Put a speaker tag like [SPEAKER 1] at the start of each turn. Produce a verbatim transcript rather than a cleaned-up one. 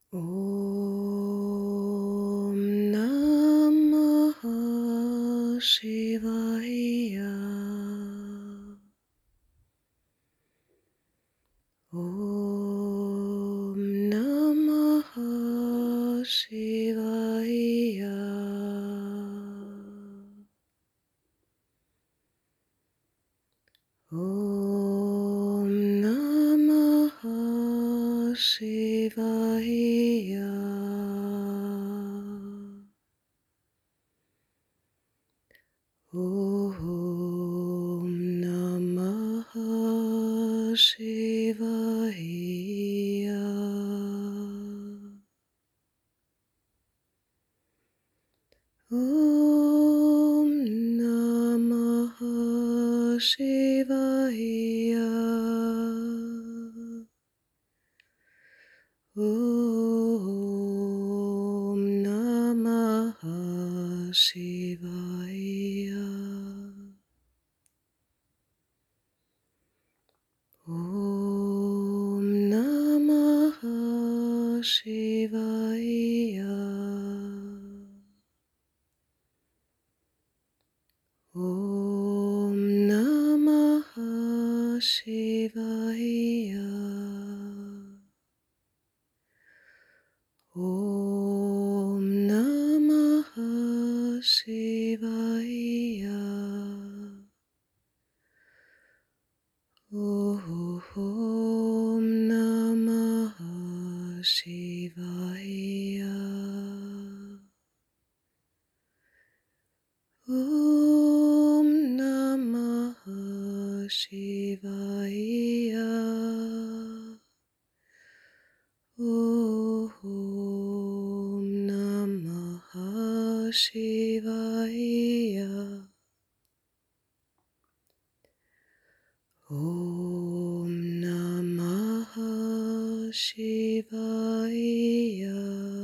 [SPEAKER 1] Om Namah Shivaya. Om Namah Shivaya. Om Namah Shivaya. Om Namah Shivaya. Om Namah Shivaya. Om Namah Shivaya. Om Namah Shivaya. Om Namah Shivaya. Om Namah Shivaya. Om Namah Shivaya. Om Namah Shivaya. Om Namah Shivaya. Om Namah Shivaya.